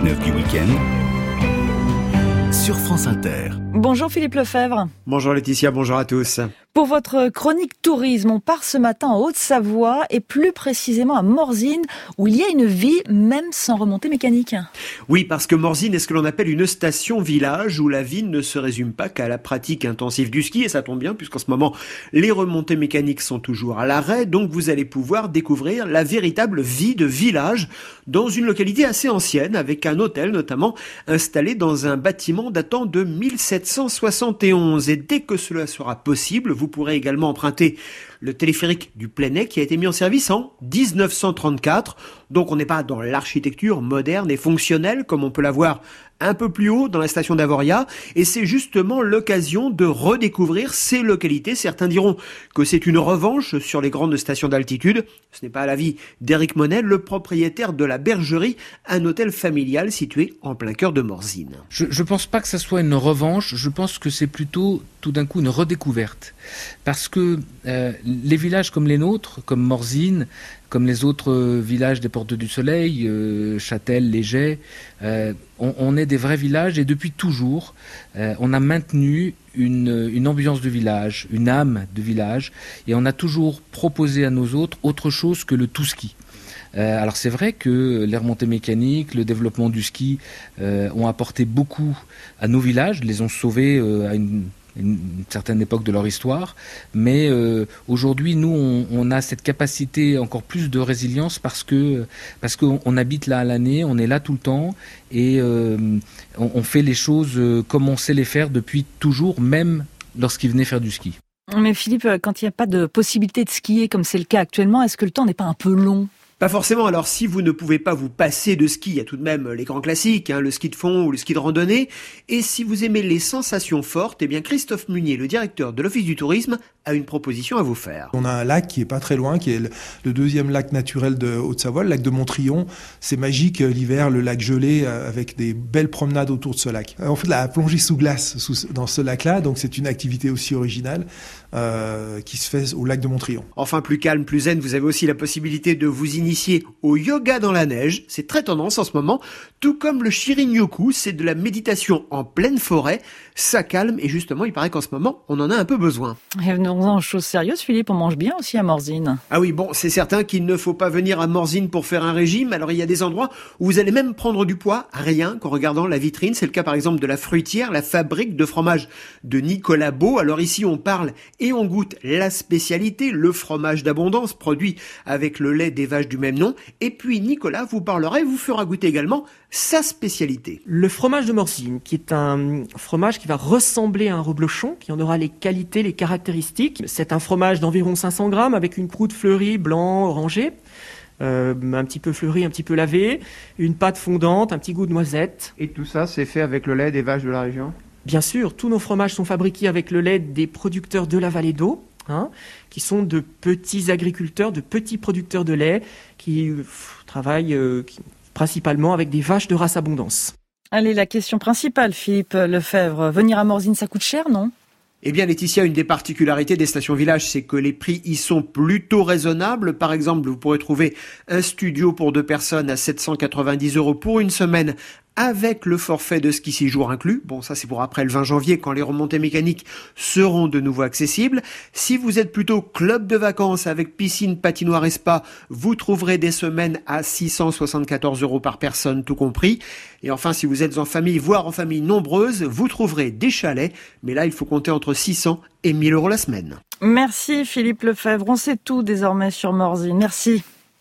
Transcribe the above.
9 du week-end sur France Inter. Bonjour Philippe Lefebvre. Bonjour Laetitia, bonjour à tous. Pour votre chronique tourisme, on part ce matin en Haute-Savoie et plus précisément à Morzine où il y a une vie même sans remontée mécanique. Oui, parce que Morzine est ce que l'on appelle une station-village où la vie ne se résume pas qu'à la pratique intensive du ski et ça tombe bien puisqu'en ce moment les remontées mécaniques sont toujours à l'arrêt, donc vous allez pouvoir découvrir la véritable vie de village dans une localité assez ancienne avec un hôtel notamment installé dans un bâtiment datant de 1771 et dès que cela sera possible, vous pourrez également emprunter le téléphérique du Plenay qui a été mis en service en 1934. Donc on n'est pas dans l'architecture moderne et fonctionnelle comme on peut la voir un peu plus haut dans la station d'Avoria. Et c'est justement l'occasion de redécouvrir ces localités. Certains diront que c'est une revanche sur les grandes stations d'altitude. Ce n'est pas l'avis d'Éric Monet, le propriétaire de la Bergerie, un hôtel familial situé en plein cœur de Morzine. Je pense pas que ça soit une revanche. Je pense que c'est plutôt tout d'un coup une redécouverte. Parce que les villages comme les nôtres, comme Morzine, comme les autres villages des Portes du Soleil, Châtel, Léger, on est des vrais villages et depuis toujours, on a maintenu une ambiance de village, une âme de village et on a toujours proposé à nos hôtes autre chose que le tout ski. Alors c'est vrai que les remontées mécaniques, le développement du ski ont apporté beaucoup à nos villages, les ont sauvés à une certaine époque de leur histoire, mais aujourd'hui nous on a cette capacité encore plus de résilience parce qu'on habite là à l'année, on est là tout le temps et on fait les choses comme on sait les faire depuis toujours, même lorsqu'ils venaient faire du ski. Mais Philippe, quand il n'y a pas de possibilité de skier comme c'est le cas actuellement, est-ce que le temps n'est pas un peu long ? Pas forcément, alors si vous ne pouvez pas vous passer de ski, il y a tout de même les grands classiques, le ski de fond ou le ski de randonnée, et si vous aimez les sensations fortes, eh bien Christophe Munier, le directeur de l'Office du Tourisme, a une proposition à vous faire. On a un lac qui est pas très loin, qui est le deuxième lac naturel de Haute-Savoie, le lac de Montrion. C'est magique l'hiver, le lac gelé, avec des belles promenades autour de ce lac. On fait de la plongée sous glace dans ce lac-là, donc c'est une activité aussi originale qui se fait au lac de Montrion. Enfin, plus calme, plus zen, vous avez aussi la possibilité de vous initier au yoga dans la neige. C'est très tendance en ce moment, tout comme le Shirin-yoku, c'est de la méditation en pleine forêt. Ça calme et justement, il paraît qu'en ce moment, on en a un peu besoin. Et venons-en aux choses sérieuses, Philippe, on mange bien aussi à Morzine. Ah oui, bon, c'est certain qu'il ne faut pas venir à Morzine pour faire un régime. Alors il y a des endroits où vous allez même prendre du poids, rien qu'en regardant la vitrine. C'est le cas par exemple de la Fruitière, la fabrique de fromage de Nicolas Beau. Alors ici, on parle et on goûte la spécialité, le fromage d'abondance, produit avec le lait des vaches du même nom. Et puis Nicolas vous parlera et vous fera goûter également sa spécialité. Le fromage de Morzine, qui est un fromage qui va ressembler à un reblochon, qui en aura les qualités, les caractéristiques. C'est un fromage d'environ 500 grammes avec une croûte fleurie, blanc, orangé, un petit peu fleurie, un petit peu lavé, une pâte fondante, un petit goût de noisette. Et tout ça, c'est fait avec le lait des vaches de la région ? Bien sûr, tous nos fromages sont fabriqués avec le lait des producteurs de la vallée d'Eau, qui sont de petits agriculteurs, de petits producteurs de lait qui travaillent principalement avec des vaches de race abondance. Allez, la question principale, Philippe Lefebvre. Venir à Morzine, ça coûte cher, non ? Eh bien Laetitia, une des particularités des stations-villages, c'est que les prix y sont plutôt raisonnables. Par exemple, vous pourrez trouver un studio pour 2 personnes à 790 € pour une semaine avec le forfait de ski 6 jours inclus. Bon, ça c'est pour après le 20 janvier quand les remontées mécaniques seront de nouveau accessibles. Si vous êtes plutôt club de vacances avec piscine, patinoire et spa, vous trouverez des semaines à 674 € par personne tout compris. Et enfin, si vous êtes en famille, voire en famille nombreuse, vous trouverez des chalets. Mais là, il faut compter entre 600 et 1000 € la semaine. Merci Philippe Lefebvre. On sait tout désormais sur Morzine. Merci.